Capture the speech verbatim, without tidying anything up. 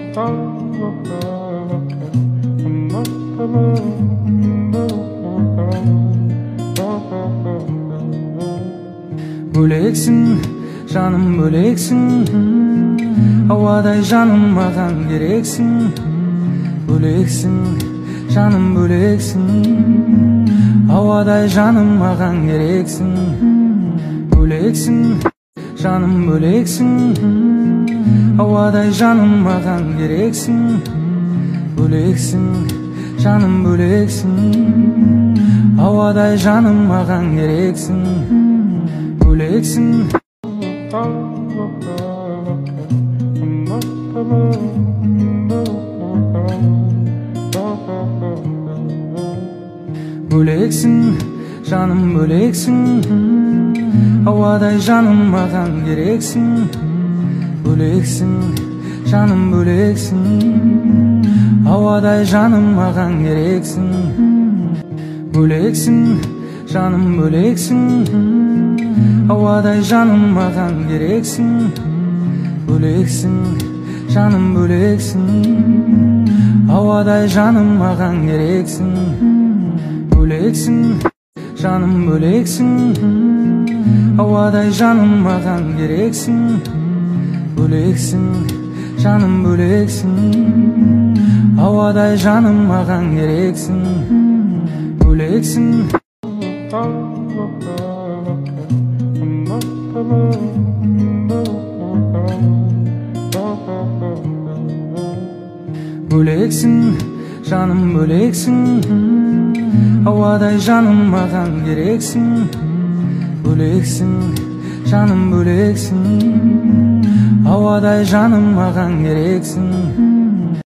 Бөлексің, жаным бөлексің, ауадай жаным маған керексің. Бөлексің, жаным бөлексің, ауадай жаным маған керексің. Бөлексің, жаным бөлексің, ауадай жаным маған керексің. Бөлексің, жаным бөлексің, ауадай жаным маған керексің. Бөлексің. Бөлексің, жаным бөлексің, ауадай жаным маған керексің. Бөлексің, жаным бөлексің, ауадай жаным маған керексің. Бөлексің, жаным бөлексің, ауадай жаным маған керексің. Бөлексің, жаным бөлексің, ауадай жаным маған керексің. Бөлексің, жаным бөлексің, ауадай жаным маған керексің. Бөлексің, жаным бөлексің, ауадай жаным маған керексің. Бөлексің. Бөлексің, жаным бөлексің, ауадай жаным маған керексің. Бөлексің, жаным бөлексің, ауадай жаным маған керексің.